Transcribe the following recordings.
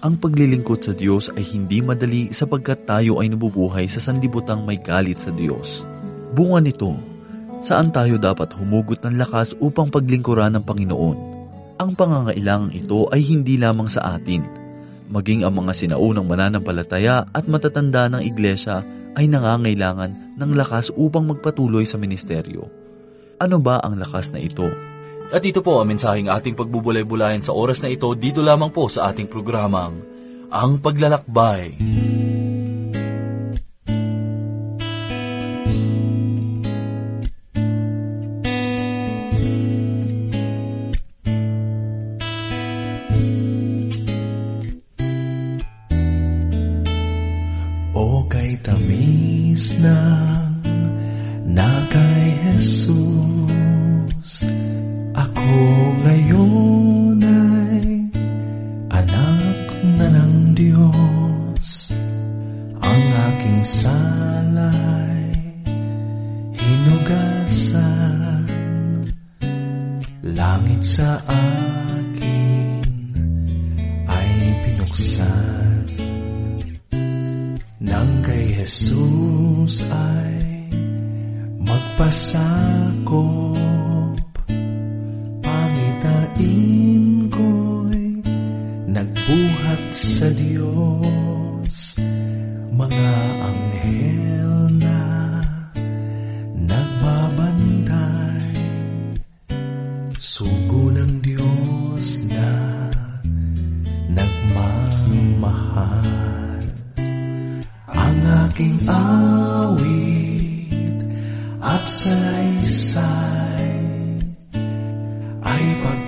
Ang paglilingkod sa Diyos ay hindi madali sapagkat tayo ay nabubuhay sa sanlibutan may galit sa Diyos. Bunga nito, saan tayo dapat humugot ng lakas upang paglingkuran ng Panginoon? Ang pangangailangang ito ay hindi lamang sa atin. Maging ang mga sinaunang mananampalataya at matatanda ng iglesia ay nangangailangan ng lakas upang magpatuloy sa ministeryo. Ano ba ang lakas na ito? At ito po ang mensaheng ating pagbubulay-bulayan sa oras na ito dito lamang po sa ating programang Ang Paglalakbay. O kay tamis ng na kay Jesus, ako ngayon ay anak na ng Diyos. Ang aking salay hinugasan, langit sa akin ay binuksan. Nang kay Jesus ay magpasakop, pangitain ko'y nagbuhat sa Diyos. Mga anghel na nagbabantay, sugo ng Diyos na nagmamahal. Ang aking awit at salaysay ay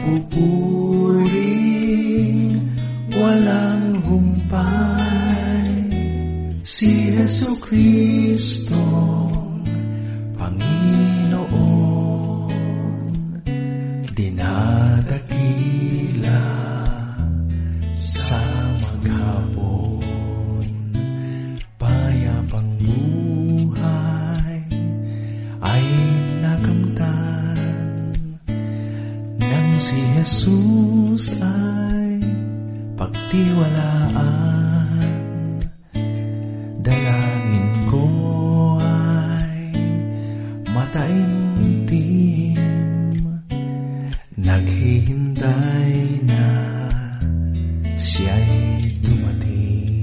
pagpupuring walang humpay. Si Jesucristong Panginoon, dinadakila sa maghapon. Payapang buhay ay nakamtan nang si Jesus ay pagtiwalaan. Dalangin ko ay mataimtim, naghihintay na siya'y dumating.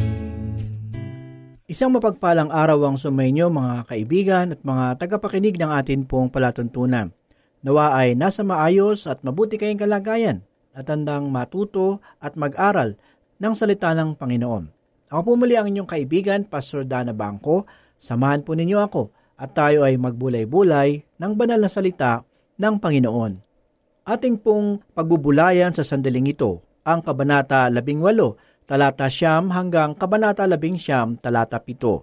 Isang mapagpalang araw ang sumainyo mga kaibigan at mga tagapakinig ng atin pong palatuntunan. Nawa ay nasa maayos at mabuti kayong kalagayan at handang matuto at mag-aral ng salita ng Panginoon. Ako po muli ang inyong kaibigan, Pastor Dana Bangko. Samahan po ninyo ako at tayo ay magbulay-bulay ng banal na salita ng Panginoon. Ating pong pagbubulayan sa sandaling ito ang Kabanata 18, talata 9 hanggang Kabanata 11, talata 7.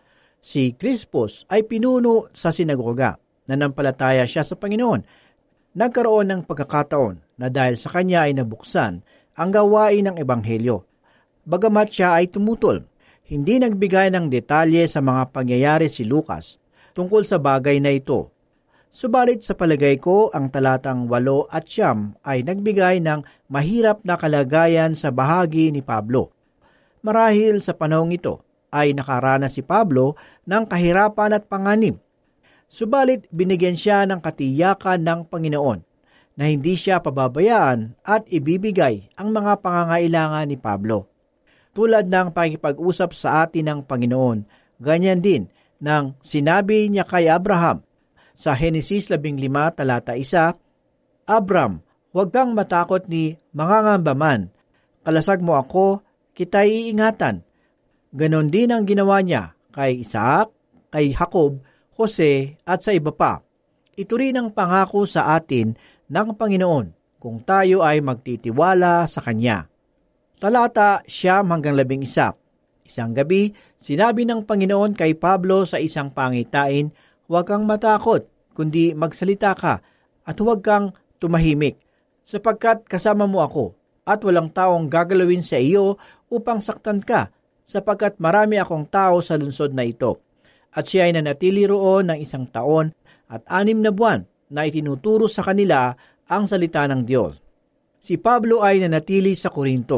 Si Crispus ay pinuno sa sinagoga. Nanampalataya siya sa Panginoon. Nagkaroon ng pagkakataon na dahil sa kanya ay nabuksan ang gawain ng Ebanghelyo. Bagamat siya ay tumutol, hindi nagbigay ng detalye sa mga pangyayari si Lucas tungkol sa bagay na ito. Subalit sa palagay ko, ang talatang 8 at 9 ay nagbigay ng mahirap na kalagayan sa bahagi ni Pablo. Marahil sa panahong ito ay nakaranas si Pablo ng kahirapan at panganib. Subalit binigyan siya ng katiyakan ng Panginoon na hindi siya pababayaan at ibibigay ang mga pangangailangan ni Pablo. Tulad ng pakikipag-usap sa atin ng Panginoon, ganyan din nang sinabi niya kay Abraham sa Henesis 15, talata 1, Abram, huwag kang matakot ni mangangamba man. Kalasag mo ako, kita'y iingatan. Ganon din ang ginawa niya kay Isaac, kay Jacob, Jose at sa iba pa. Ito rin ang pangako sa atin ng Panginoon kung tayo ay magtitiwala sa Kanya. Talata 9 hanggang 11. Isang gabi, sinabi ng Panginoon kay Pablo sa isang pangitain, huwag kang matakot, kundi magsalita ka at huwag kang tumahimik, sapagkat kasama mo ako at walang taong gagalawin sa iyo upang saktan ka, sapagkat marami akong tao sa lungsod na ito. At siya ay nanatili roon ng 1 taon at 6 na buwan na itinuturo sa kanila ang salita ng Diyos. Si Pablo ay nanatili sa Korinto.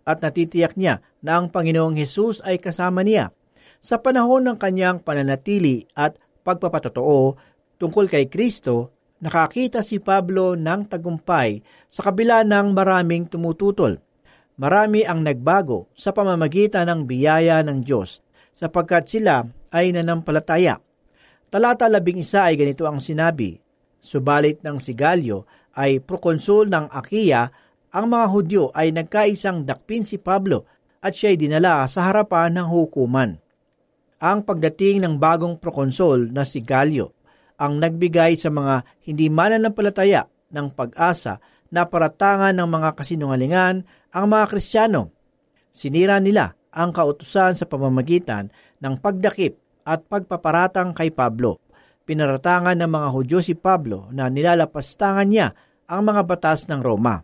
at natitiyak niya na ang Panginoong Hesus ay kasama niya. Sa panahon ng kanyang pananatili at pagpapatotoo tungkol kay Kristo, nakakita si Pablo ng tagumpay sa kabila ng maraming tumututol. Marami ang nagbago sa pamamagitan ng biyaya ng Diyos sapagkat sila ay nanampalataya. Talata 11 ay ganito ang sinabi, subalit ng si Galyo ay prokonsul ng Akia, ang mga Hudyo ay nagkaisang dakpin si Pablo at siya'y dinala sa harapan ng hukuman. Ang pagdating ng bagong prokonsul na si Galyo ang nagbigay sa mga hindi mananampalataya ng pag-asa na paratangan ng mga kasinungalingan ang mga Kristiyano. Sinira nila ang kautusan sa pamamagitan ng pagdakip at pagpaparatang kay Pablo. Pinaratangan ng mga Hudyo si Pablo na nilalapastangan niya ang mga batas ng Roma.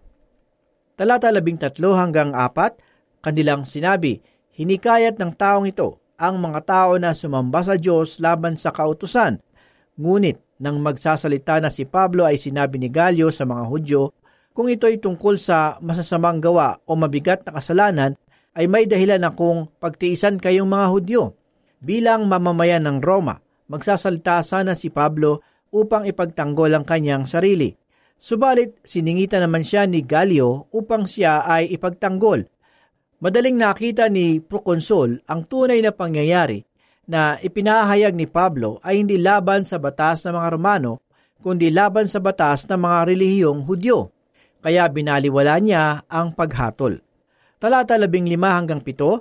Talata 13 hanggang 4, kanilang sinabi, hinikayat ng taong ito ang mga tao na sumamba sa Diyos laban sa kautusan. Ngunit nang magsasalita na si Pablo ay sinabi ni Galyo sa mga Hudyo, kung ito'y tungkol sa masasamang gawa o mabigat na kasalanan, ay may dahilan akong pagtiisan kayong mga Hudyo. Bilang mamamayan ng Roma, magsasalita sana si Pablo upang ipagtanggol ang kanyang sarili. Subalit, siningitan naman siya ni Galyo upang siya ay ipagtanggol. Madaling nakita ni Proconsul ang tunay na pangyayari na ipinahayag ni Pablo ay hindi laban sa batas ng mga Romano, kundi laban sa batas ng mga relihiyong Hudyo. Kaya binaliwala niya ang paghatol. Talata 15 hanggang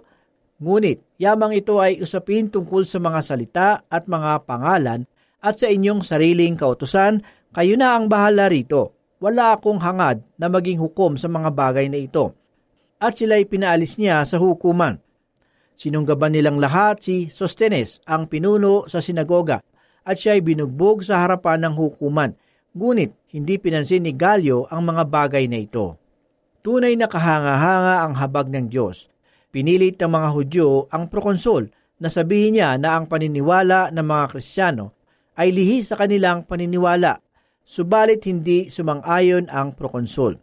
7, ngunit yamang ito ay usapin tungkol sa mga salita at mga pangalan at sa inyong sariling kautusan, kayo na ang bahala rito. Wala akong hangad na maging hukom sa mga bagay na ito. At sila'y pinaalis niya sa hukuman. Sinunggaban nilang lahat si Sostenes, ang pinuno sa sinagoga, at siya'y binugbog sa harapan ng hukuman. Ngunit hindi pinansin ni Galyo ang mga bagay na ito. Tunay na kahanga-hanga ang habag ng Diyos. Pinilit ng mga Hudyo ang prokonsul na sabihin niya na ang paniniwala ng mga Kristiyano ay lihis sa kanilang paniniwala, subalit hindi sumang-ayon ang prokonsul.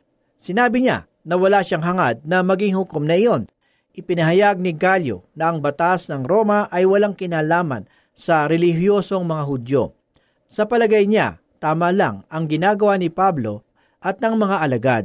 Sinabi niya na wala siyang hangad na maging hukom na iyon. Ipinahayag ni Galyo na ang batas ng Roma ay walang kinalaman sa relihiyosong mga Hudyo. Sa palagay niya, tama lang ang ginagawa ni Pablo at ng mga alagad.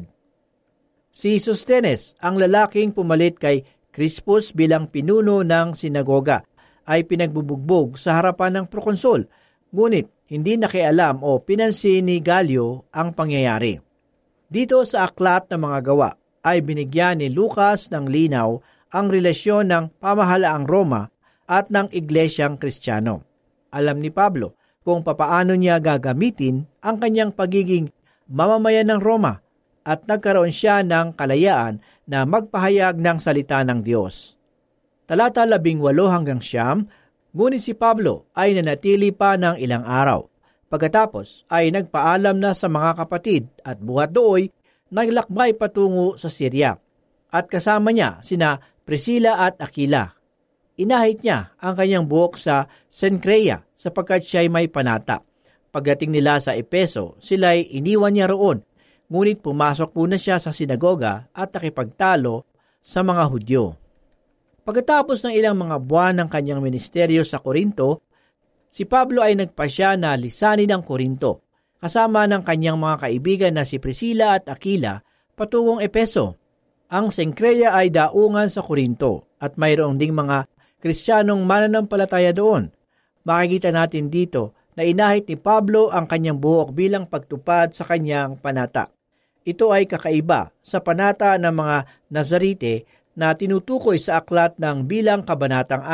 Si Sostenes, ang lalaking pumalit kay Crispus bilang pinuno ng sinagoga, ay pinagbubugbog sa harapan ng prokonsul, ngunit hindi nakialam o pinansin ni Galyo ang pangyayari. Dito sa aklat ng mga gawa ay binigyan ni Lucas ng linaw ang relasyon ng pamahalaang Roma at ng Iglesyang Kristiyano. Alam ni Pablo kung papaano niya gagamitin ang kanyang pagiging mamamayan ng Roma at nagkaroon siya ng kalayaan na magpahayag ng salita ng Diyos. Talata 18 hanggang 9, ngunit si Pablo ay nanatili pa ng ilang araw. Pagkatapos ay nagpaalam na sa mga kapatid at buhat dooy naglakbay patungo sa Syria at kasama niya sina Priscilla at Aquila. Inahit niya ang kanyang buhok sa Cenchrea sapagkat siya'y may panata. Pagdating nila sa Epeso, sila'y iniwan niya roon, ngunit pumasok muna siya sa sinagoga at nakipagtalo sa mga Hudyo. Pagkatapos ng ilang mga buwan ng kanyang ministeryo sa Korinto, si Pablo ay nagpasya na lisanin ang Korinto, kasama ng kanyang mga kaibigan na si Priscilla at Aquila patungong Epeso. Ang Cenchrea ay daungan sa Korinto at mayroong ding mga Kristiyanong mananampalataya doon. Makikita natin dito na inahit ni Pablo ang kanyang buhok bilang pagtupad sa kanyang panata. Ito ay kakaiba sa panata ng mga Nazarite na tinutukoy sa aklat ng Bilang Kabanatang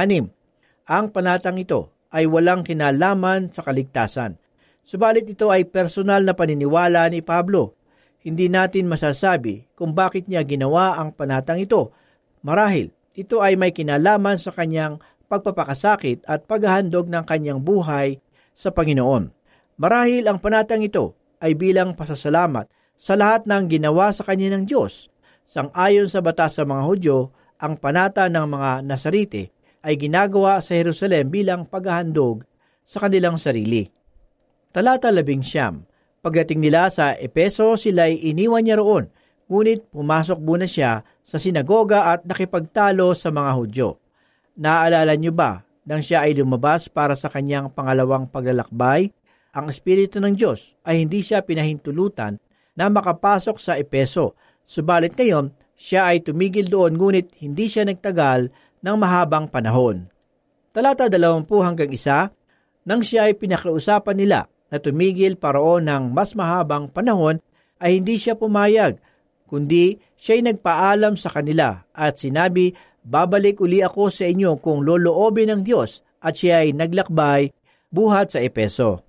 6. Ang panatang ito ay walang kinalaman sa kaligtasan. Subalit ito ay personal na paniniwala ni Pablo. Hindi natin masasabi kung bakit niya ginawa ang panatang ito. Marahil, ito ay may kinalaman sa kanyang pagpapakasakit at paghahandog ng kanyang buhay sa Panginoon. Marahil ang panatang ito ay bilang pasasalamat sa lahat ng ginawa sa kanya ng Diyos. Sang-ayon sa batas sa mga Hudyo, ang panata ng mga Nazarite ay ginagawa sa Jerusalem bilang paghahandog sa kanilang sarili. Talata 11, pagdating nila sa Epeso, sila'y iniwan niya roon, Ngunit pumasok muna siya sa sinagoga at nakipagtalo sa mga Hudyo. Naaalala niyo ba nang siya ay lumabas para sa kanyang pangalawang paglalakbay, ang Espiritu ng Diyos ay hindi siya pinahintulutan na makapasok sa Epeso. Subalit ngayon, siya ay tumigil doon ngunit hindi siya nagtagal ng mahabang panahon. Talata 20-1, nang siya ay pinakiusapan nila na tumigil paroon ng mas mahabang panahon, ay hindi siya pumayag, kundi siya'y nagpaalam sa kanila at sinabi, babalik uli ako sa inyo kung loloobin ng Diyos, at siya ay naglakbay buhat sa Epeso.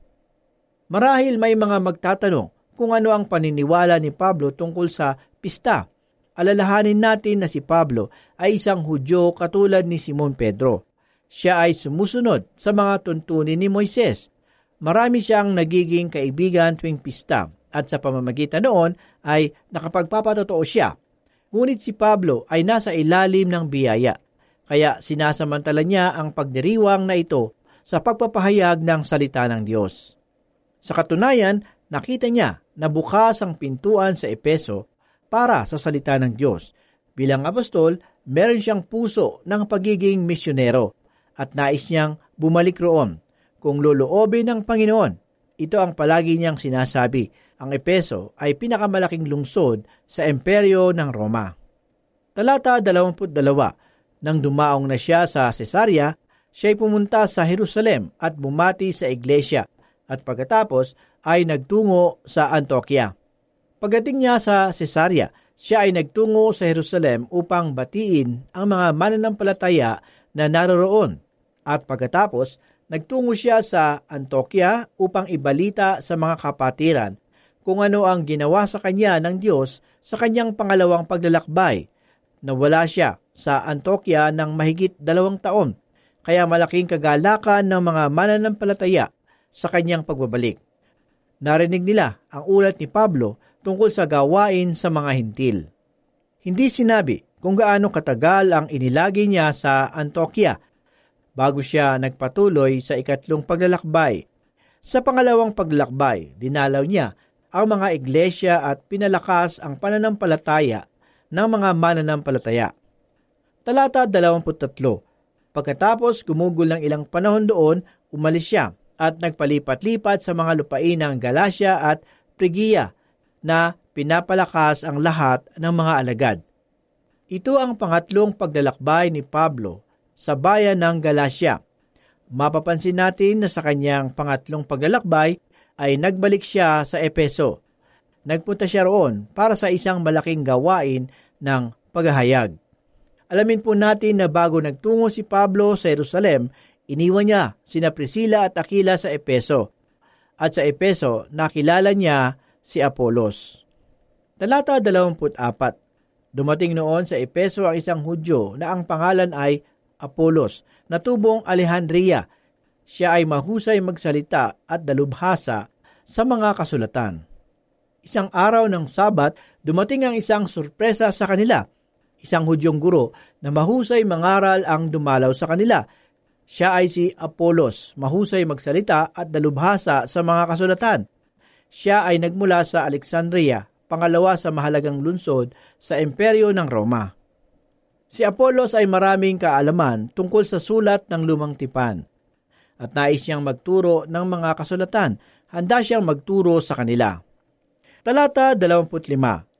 Marahil may mga magtatanong kung ano ang paniniwala ni Pablo tungkol sa pista. Alalahanin natin na si Pablo ay isang Hudyo katulad ni Simon Pedro. Siya ay sumusunod sa mga tuntunin ni Moises. Marami siyang nagiging kaibigan tuwing pista at sa pamamagitan noon ay nakapagpapatotoo siya. Ngunit si Pablo ay nasa ilalim ng biyaya, kaya sinasamantala niya ang pagdiriwang na ito sa pagpapahayag ng salita ng Diyos. Sa katunayan, nakita niya na bukas ang pintuan sa Epeso para sa salita ng Diyos. Bilang apostol, meron siyang puso ng pagiging misyonero at nais niyang bumalik roon. Kung loloobin ng Panginoon, ito ang palagi niyang sinasabi. Ang Epeso ay pinakamalaking lungsod sa imperyo ng Roma. Talata 22, nang dumaong na siya sa Cesarea, siya'y pumunta sa Jerusalem at bumati sa iglesia at pagkatapos ay nagtungo sa Antioquia. Pagdating niya sa Cesarea, siya ay nagtungo sa Jerusalem upang batiin ang mga mananampalataya na naroroon at pagkatapos nagtungo siya sa Antioquia upang ibalita sa mga kapatiran kung ano ang ginawa sa kanya ng Diyos sa kanyang pangalawang paglalakbay. Nawala siya sa Antioquia ng mahigit 2 taon, kaya malaking kagalakan ng mga mananampalataya sa kanyang pagbabalik. Narinig nila ang ulat ni Pablo tungkol sa gawain sa mga hintil. Hindi sinabi kung gaano katagal ang inilagay niya sa Antioquia bago siya nagpatuloy sa ikatlong paglalakbay. Sa pangalawang paglalakbay, dinalaw niya ang mga iglesia at pinalakas ang pananampalataya ng mga mananampalataya. Talata 23, pagkatapos gumugol ng ilang panahon doon, umalis siya at nagpalipat-lipat sa mga lupain ng Galacia at Phrygia na pinapalakas ang lahat ng mga alagad. Ito ang pangatlong paglalakbay ni Pablo sa bayan ng Galacia. Mapapansin natin na sa kanyang pangatlong paglalakbay ay nagbalik siya sa Epeso. Nagpunta siya roon para sa isang malaking gawain ng paghahayag. Alamin po natin na bago nagtungo si Pablo sa Jerusalem, iniwan niya sina Priscilla at Aquila sa Epeso. At sa Epeso, nakilala niya si Apolos. Talata 24, dumating noon sa Epeso ang isang Hudyo na ang pangalan ay Apolos, na tubong Alejandria. Siya ay mahusay magsalita at dalubhasa sa mga kasulatan. Isang araw ng Sabat, dumating ang isang sorpresa sa kanila. Isang Hudyong guro na mahusay mangaral ang dumalaw sa kanila. Siya ay si Apolos, mahusay magsalita at dalubhasa sa mga kasulatan. Siya ay nagmula sa Alexandria, pangalawa sa mahalagang lungsod sa imperyo ng Roma. Si Apolos ay maraming kaalaman tungkol sa sulat ng Lumang Tipan at nais niyang magturo ng mga kasulatan. Handa siyang magturo sa kanila. Talata 25,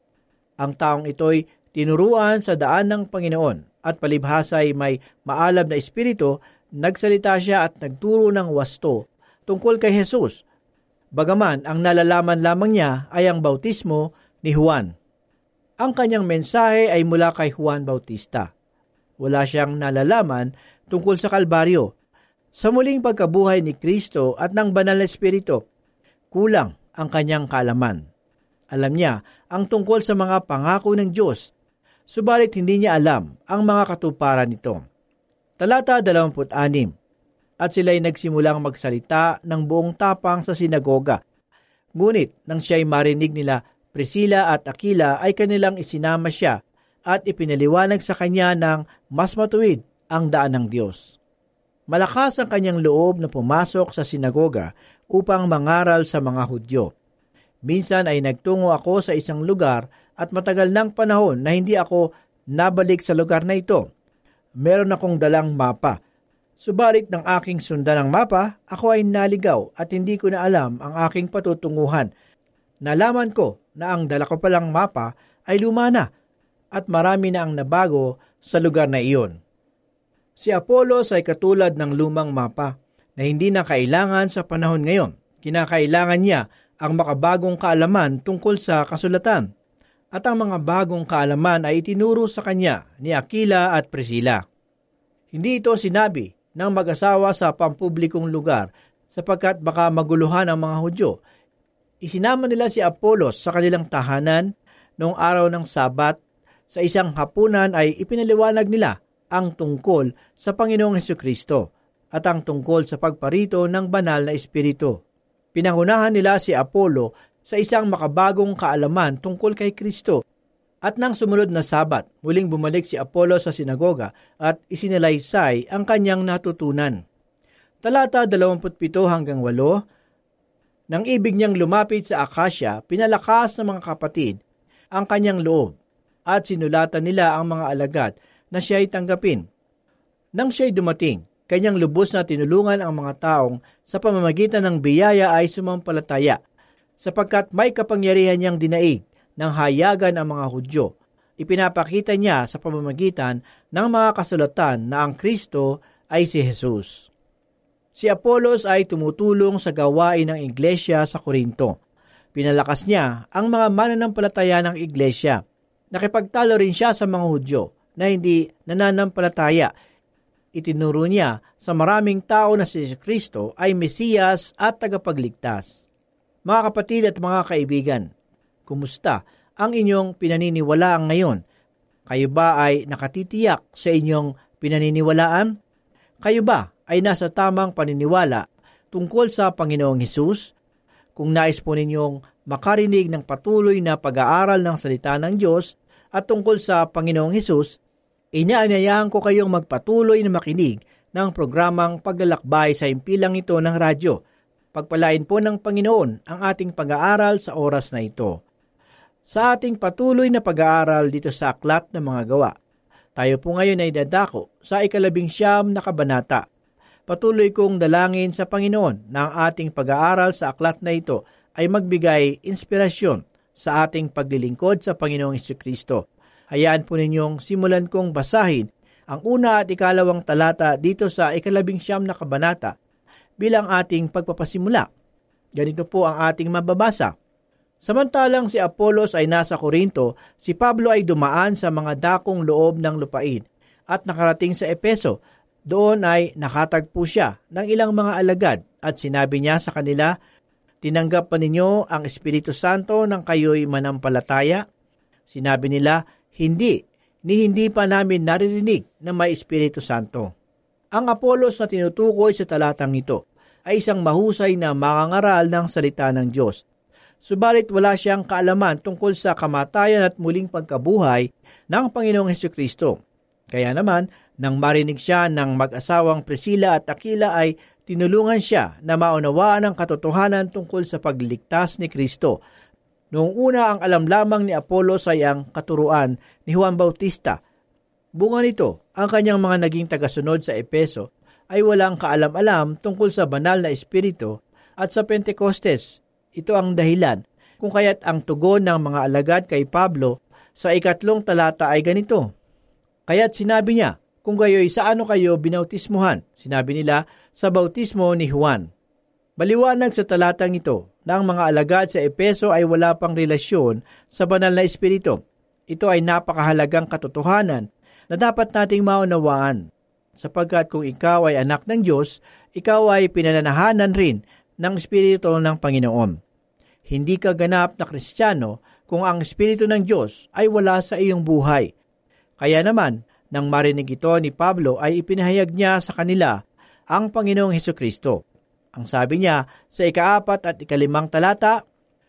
ang taong ito'y tinuruan sa daan ng Panginoon at palibhasa ay may maalab na espiritu, nagsalita siya at nagturo ng wasto tungkol kay Jesus. Bagaman ang nalalaman lamang niya ay ang bautismo ni Juan. Ang kanyang mensahe ay mula kay Juan Bautista. Wala siyang nalalaman tungkol sa Kalbaryo, sa muling pagkabuhay ni Kristo at ng Banal na Espiritu. Kulang ang kanyang kaalaman. Alam niya ang tungkol sa mga pangako ng Diyos, subalit hindi niya alam ang mga katuparan nito. Talata 26, at sila'y nagsimulang magsalita ng buong tapang sa sinagoga. Ngunit nang siya'y marinig nila Priscilla at Aquila ay kanilang isinama siya at ipinaliwanag sa kanya ng mas matuwid ang daan ng Diyos. Malakas ang kanyang loob na pumasok sa sinagoga upang mangaral sa mga Hudyo. Minsan ay nagtungo ako sa isang lugar at matagal ng panahon na hindi ako nabalik sa lugar na ito. Meron akong dalang mapa. Subalit ng aking sundan ng mapa, ako ay naligaw at hindi ko na alam ang aking patutunguhan. Nalaman ko na ang dala ko palang mapa ay luma na at marami na ang nabago sa lugar na iyon. Si Apollos ay katulad ng lumang mapa na hindi na kailangan sa panahon ngayon. Kinakailangan niya ang makabagong kaalaman tungkol sa kasulatan. At ang mga bagong kaalaman ay itinuro sa kanya ni Aquila at Priscilla. Hindi ito sinabi ng mag-asawa sa pampublikong lugar sapagkat baka maguluhan ang mga Hudyo. Isinama nila si Apollos sa kanilang tahanan noong araw ng Sabat. Sa isang hapunan ay ipinaliwanag nila ang tungkol sa Panginoong Hesukristo at ang tungkol sa pagparito ng banal na espiritu. Pinangunahan nila si Apollo sa isang makabagong kaalaman tungkol kay Kristo. At nang sumunod na Sabat, muling bumalik si Apollo sa sinagoga at isinalaysay ang kanyang natutunan. Talata 27 hanggang 8, nang ibig niyang lumapit sa Akasya, pinalakas ng mga kapatid ang kanyang loob at sinulatan nila ang mga alagad na siya'y tanggapin. Nang siya'y dumating, kanyang lubos na tinulungan ang mga taong sa pamamagitan ng biyaya ay sumampalataya, sapagkat may kapangyarihan niyang dinaig ng hayagan ang mga Hudyo. Ipinapakita niya sa pamamagitan ng mga kasulatan na ang Kristo ay si Jesus. Si Apollos ay tumutulong sa gawain ng iglesia sa Korinto. Pinalakas niya ang mga mananampalataya ng iglesia. Nakipagtalo rin siya sa mga Hudyo na hindi nananampalataya. Itinuro niya sa maraming tao na si Kristo ay Mesiyas at tagapagligtas. Mga kapatid at mga kaibigan, kumusta ang inyong pinaniniwalaan ngayon? Kayo ba ay nakatitiyak sa inyong pinaniniwalaan? Kayo ba ay nasa tamang paniniwala tungkol sa Panginoong Hesus? Kung nais po ninyong makarinig ng patuloy na pag-aaral ng salita ng Diyos at tungkol sa Panginoong Hesus, inaanyayahan ko kayong magpatuloy na makinig ng programang Paglalakbay sa Himpilang ito ng radyo. Pagpalain po ng Panginoon ang ating pag-aaral sa oras na ito. Sa ating patuloy na pag-aaral dito sa Aklat ng Mga Gawa, tayo po ngayon ay dadako sa 19 na kabanata. Patuloy kong dalangin sa Panginoon na ang ating pag-aaral sa aklat na ito ay magbigay inspirasyon sa ating paglilingkod sa Panginoong Hesukristo. Hayaan po ninyong simulan kong basahin ang una at ikalawang talata dito sa 19 na kabanata bilang ating pagpapasimula. Ganito po ang ating mababasa. Samantalang si Apollos ay nasa Korinto, si Pablo ay dumaan sa mga dakong loob ng lupain at nakarating sa Epeso. Doon ay nakatagpo siya ng ilang mga alagad at sinabi niya sa kanila, "Tinanggap pa ninyo ang Espiritu Santo nang kayo'y manampalataya?" Sinabi nila, "Hindi, ni hindi pa namin naririnig na may Espiritu Santo." Ang Apollos na tinutukoy sa talatang ito ay isang mahusay na makangaral ng salita ng Diyos. Subalit wala siyang kaalaman tungkol sa kamatayan at muling pagkabuhay ng Panginoong Hesukristo. Kaya naman, nang marinig siya ng mag-asawang Priscilla at Aquila ay tinulungan siya na maunawaan ang katotohanan tungkol sa pagliligtas ni Kristo. Noong una, ang alam lamang ni Apollos ay ang katuruan ni Juan Bautista. Bunga nito, ang kanyang mga naging tagasunod sa Epeso ay walang kaalam-alam tungkol sa banal na espiritu at sa Pentecostes. Ito ang dahilan kung kaya't ang tugon ng mga alagad kay Pablo sa 2 talata ay ganito. Kaya't sinabi niya, "Kung gayo'y sa ano kayo binautismuhan?" Sinabi nila, "Sa bautismo ni Juan." Maliwanag sa talatang ito na ang mga alagad sa Epeso ay wala pang relasyon sa banal na espiritu. Ito ay napakahalagang katotohanan na dapat nating maunawaan. Sapagkat kung ikaw ay anak ng Diyos, ikaw ay pinananahanan rin ng Espiritu ng Panginoon. Hindi ka ganap na Kristiyano kung ang Espiritu ng Diyos ay wala sa iyong buhay. Kaya naman, nang marinig ito ni Pablo ay ipinahayag niya sa kanila ang Panginoong Hesukristo. Ang sabi niya sa 4 at 5 talata,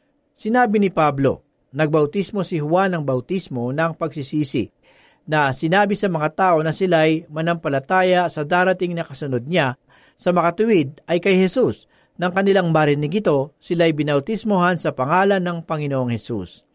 sinabi ni Pablo, nagbautismo si Juan ng bautismo ng pagsisisi, na sinabi sa mga tao na sila'y manampalataya sa darating na kasunod niya, sa makatuwid ay kay Jesus. Nang kanilang marinig ito, sila'y binautismohan sa pangalan ng Panginoong Hesus.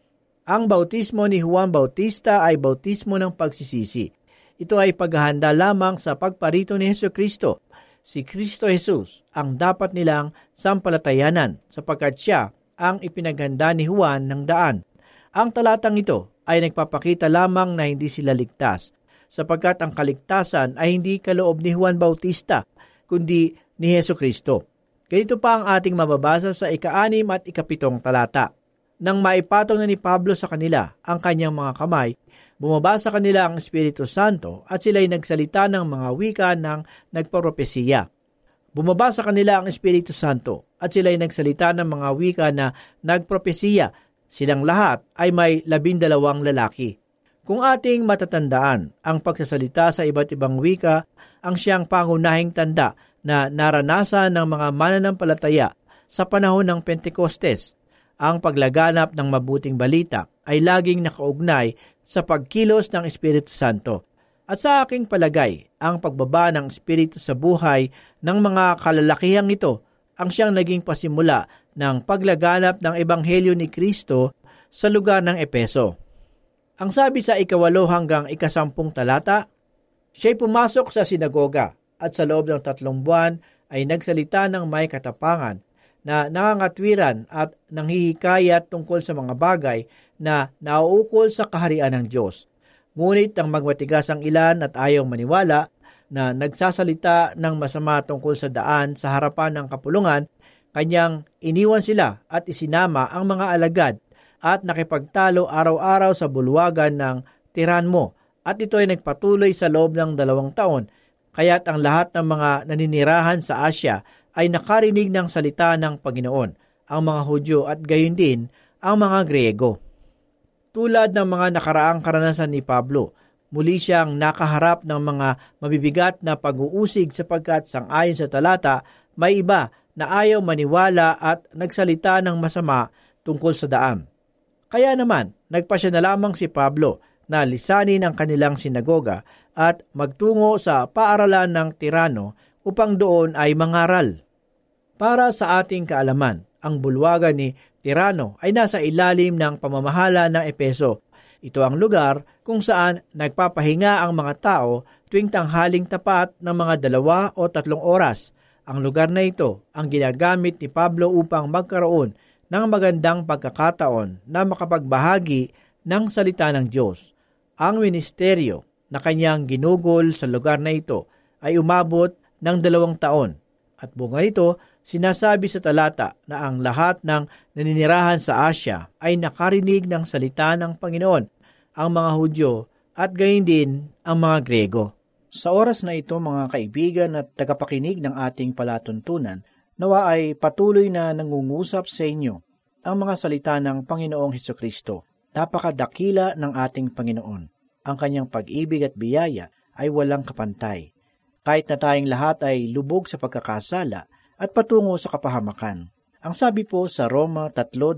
Ang bautismo ni Juan Bautista ay bautismo ng pagsisisi. Ito ay paghahanda lamang sa pagparito ni Hesukristo. Si Kristo Jesus ang dapat nilang sampalatayanan sapagkat siya ang ipinaghanda ni Juan ng daan. Ang talatang ito ay nagpapakita lamang na hindi sila ligtas sapagkat ang kaligtasan ay hindi kaloob ni Juan Bautista kundi ni Hesukristo. Ganito pa ang ating mababasa sa 6 at 7 talata. Nang maipatong na ni Pablo sa kanila ang kanyang mga kamay, bumaba sa kanila ang Espiritu Santo at sila'y nagsalita ng mga wika ng nagpropesiya. Bumaba sa kanila ang Espiritu Santo at sila'y nagsalita ng mga wika na nagpropesiya. Silang lahat ay may 12 lalaki. Kung ating matatandaan, ang pagsasalita sa iba't ibang wika ang siyang pangunahing tanda na naranasan ng mga mananampalataya sa panahon ng Pentecostes. Ang paglaganap ng mabuting balita ay laging nakaugnay sa pagkilos ng Espiritu Santo. At sa aking palagay, ang pagbaba ng Espiritu sa buhay ng mga kalalakihang ito ang siyang naging pasimula ng paglaganap ng Ebanghelyo ni Kristo sa lugar ng Epeso. Ang sabi sa 8 hanggang 10 talata, siya'y pumasok sa sinagoga at sa loob ng 3 buwan ay nagsalita ng may katapangan na nangangatwiran at nanghihikayat tungkol sa mga bagay na nauukol sa kaharian ng Diyos. Ngunit ang magmatigas ang ilan at ayaw maniwala na nagsasalita ng masama tungkol sa daan sa harapan ng kapulungan, kanyang iniwan sila at isinama ang mga alagad at nakipagtalo araw-araw sa bulwagan ng Tiranmo, at ito ay nagpatuloy sa loob ng 2 taon, kaya't ang lahat ng mga naninirahan sa Asya ay nakarinig ng salita ng Panginoon, ang mga Hudyo at gayon din ang mga Griego. Tulad ng mga nakaraang karanasan ni Pablo, muli siyang nakaharap ng mga mabibigat na pag-uusig sapagkat sangayon sa talata, may iba na ayaw maniwala at nagsalita ng masama tungkol sa daan. Kaya naman, nagpasya na lamang si Pablo na lisanin ang kanilang sinagoga at magtungo sa paaralan ng Tirano upang doon ay mangaral. Para sa ating kaalaman, ang bulwagan ni Tirano ay nasa ilalim ng pamamahala ng Epeso. Ito ang lugar kung saan nagpapahinga ang mga tao tuwing tanghaling tapat ng mga 2 o 3 oras. Ang lugar na ito ang ginagamit ni Pablo upang magkaroon ng magandang pagkakataon na makapagbahagi ng salita ng Diyos. Ang ministeryo na kanyang ginugol sa lugar na ito ay umabot ng 2 taon. At bunga nito, sinasabi sa talata na ang lahat ng naninirahan sa Asya ay nakarinig ng salita ng Panginoon, ang mga Hudyo at gayon din ang mga Griego. Sa oras na ito, mga kaibigan at tagapakinig ng ating palatuntunan, nawa ay patuloy na nangungusap sa inyo ang mga salita ng Panginoong Hesukristo. Napakadakila ng ating Panginoon. Ang kanyang pag-ibig at biyaya ay walang kapantay. Kahit na tayong lahat ay lubog sa pagkakasala at patungo sa kapahamakan. Ang sabi po sa Roma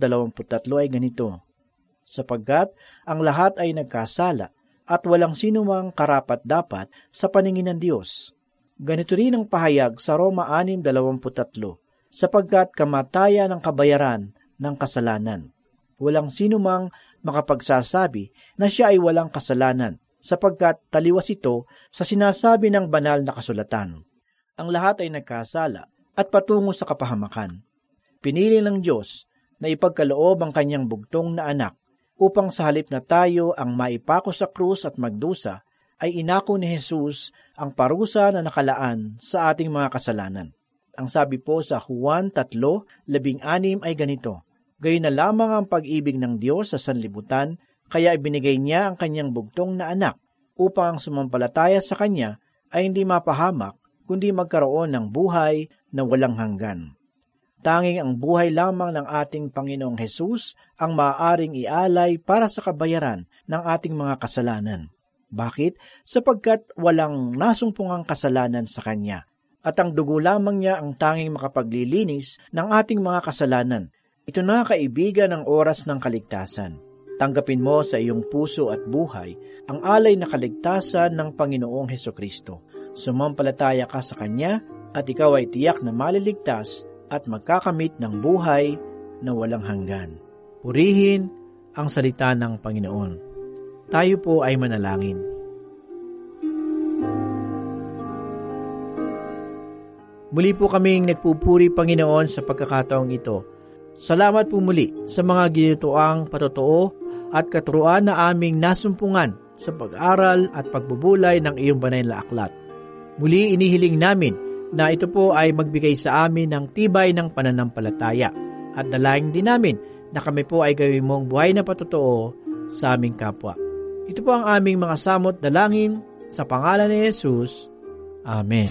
3:23 ay ganito, sapagkat ang lahat ay nagkasala at walang sinumang karapat-dapat sa paningin ng Diyos. Ganito rin ang pahayag sa Roma 6:23, sapagkat kamatayan ang kabayaran ng kasalanan. Walang sinumang makapagsasabi na siya ay walang kasalanan, sapagkat taliwas ito sa sinasabi ng banal na kasulatan. Ang lahat ay nagkasala at patungo sa kapahamakan. Pinili ng Diyos na ipagkaloob ang kanyang bugtong na anak upang sa halip na tayo ang maipako sa krus at magdusa, ay inako ni Jesus ang parusa na nakalaan sa ating mga kasalanan. Ang sabi po sa Juan 3:16 ay ganito, gayon na lamang ang pag-ibig ng Diyos sa sanlibutan, kaya ibinigay niya ang kanyang bugtong na anak upang ang sumampalataya sa kanya ay hindi mapahamak, kundi magkaroon ng buhay na walang hanggan. Tanging ang buhay lamang ng ating Panginoong Hesus ang maaaring ialay para sa kabayaran ng ating mga kasalanan. Bakit? Sapagkat walang nasumpungang kasalanan sa Kanya, at ang dugo lamang niya ang tanging makapaglilinis ng ating mga kasalanan. Ito na, kaibigan, ang oras ng kaligtasan. Tanggapin mo sa iyong puso at buhay ang alay na kaligtasan ng Panginoong Hesukristo. Sumampalataya ka sa Kanya at ikaw ay tiyak na maliligtas at magkakamit ng buhay na walang hanggan. Purihin ang salita ng Panginoon. Tayo po ay manalangin. Muli po kaming nagpupuri, Panginoon, sa pagkakataong ito. Salamat po muli sa mga ginituang patotoo at katuruan na aming nasumpungan sa pag-aral at pagbubulay ng iyong banal na aklat. Muli inihiling namin na ito po ay magbigay sa amin ng tibay ng pananampalataya at dalangin din namin na kami po ay gawin mong buhay na patotoo sa aming kapwa. Ito po ang aming mga samot dalangin sa pangalan ni Jesus. Amen.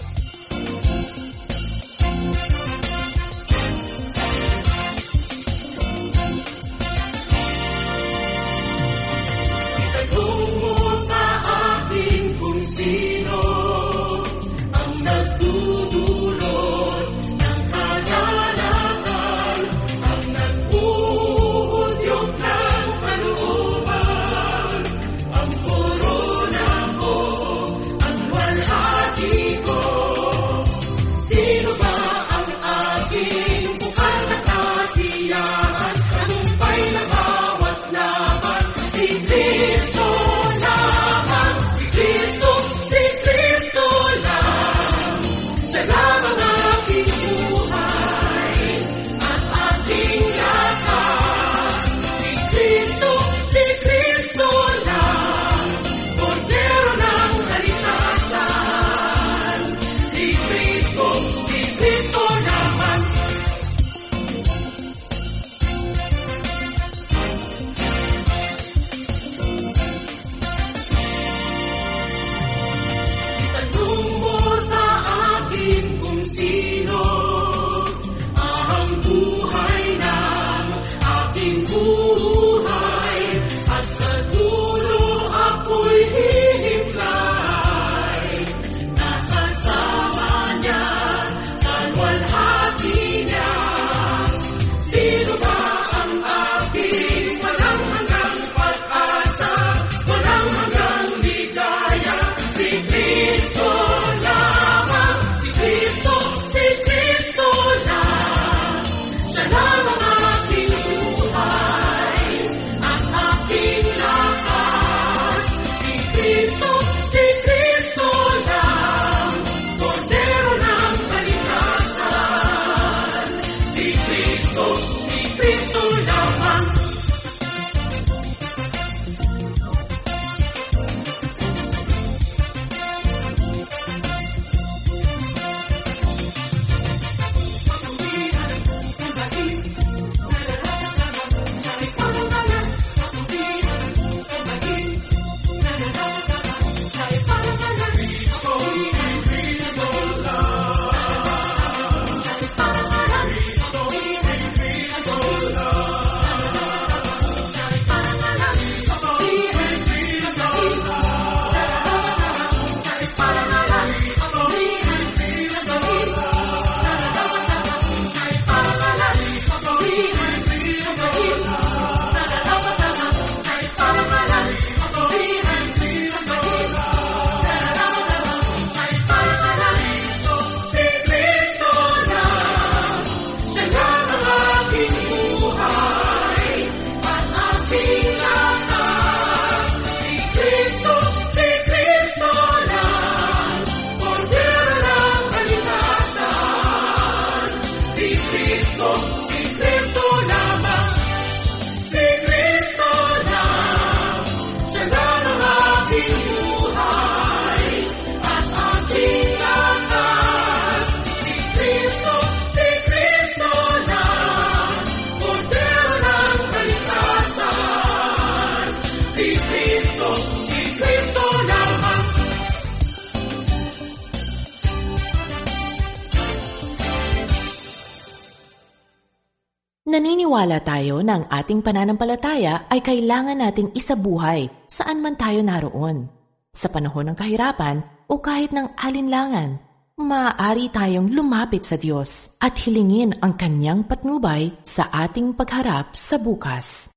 Naniniwala tayo na ang ating pananampalataya ay kailangan nating isabuhay saan man tayo naroon. Sa panahon ng kahirapan o kahit ng alinlangan, maaari tayong lumapit sa Diyos at hilingin ang Kanyang patnubay sa ating pagharap sa bukas.